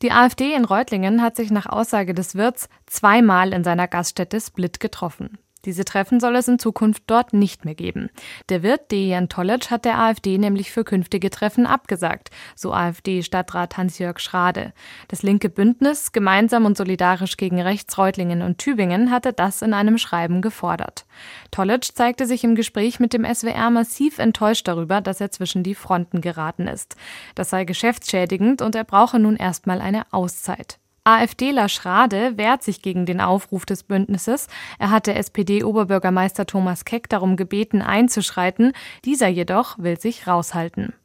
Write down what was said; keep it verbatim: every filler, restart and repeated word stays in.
Die AfD in Reutlingen hat sich nach Aussage des Wirts zweimal in seiner Gaststätte Split getroffen. Diese Treffen soll es in Zukunft dort nicht mehr geben. Der Wirt Dejan Tolic hat der AfD nämlich für künftige Treffen abgesagt, so AfD-Stadtrat Hans-Jörg Schrade. Das linke Bündnis Gemeinsam und solidarisch gegen rechts Reutlingen und Tübingen hatte das in einem Schreiben gefordert. Tolic zeigte sich im Gespräch mit dem S W R massiv enttäuscht darüber, dass er zwischen die Fronten geraten ist. Das sei geschäftsschädigend und er brauche nun erstmal eine Auszeit. AfDler Schrade wehrt sich gegen den Aufruf des Bündnisses. Er hatte S P D-Oberbürgermeister Thomas Keck darum gebeten, einzuschreiten. Dieser jedoch will sich raushalten.